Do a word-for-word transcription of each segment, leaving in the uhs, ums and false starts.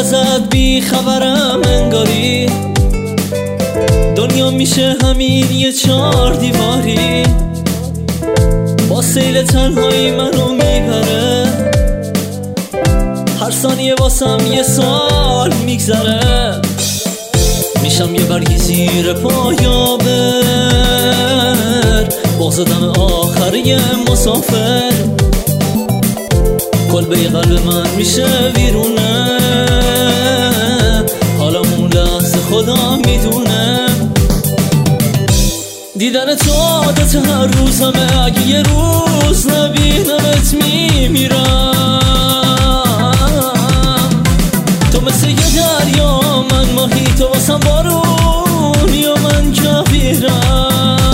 ازت بی خبرم انگاری، دنیا میشه همین یه چار دیواری، با سیل تنهایی منو میبره، هر ثانیه واسم یه سال میگذره، میشم یه برگی زیر پایابر، باز دم آخر یه مسافر، کلبه قلب من میشه ویرونه، حالا اون لحظه خدا میدونه، دیدن تو عادت هر روزمه، اگه یه روز نبینمت میمیرم، تو مثل یه دریا من ماهی، تو واسم بارونی و من کویرم.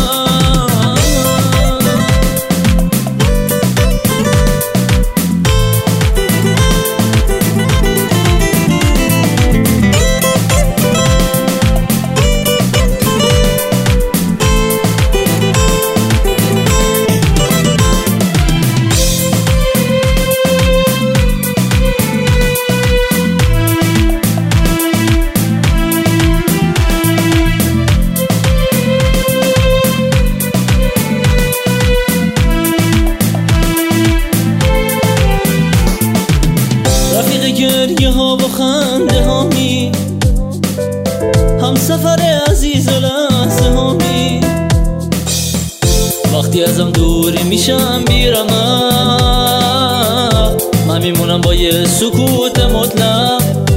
گریه ها و خنده هامی، هم سفر عزیز و لحظه هامی، وقتی ازم دوری میشم بیرمق، من میمونم با یه سکوت مطلق،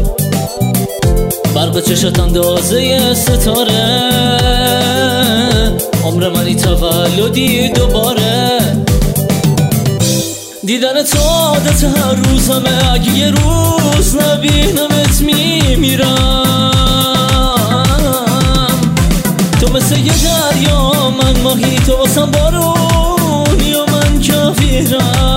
برق چشت اندازه ستاره، عمر منی تولدی دوباره، دیدن تو عادت هر روزمه، اگه یه روز نبینمت میمیرم، تو مثل یه دریا من ماهی، تو واسم بارونی و من کویرم.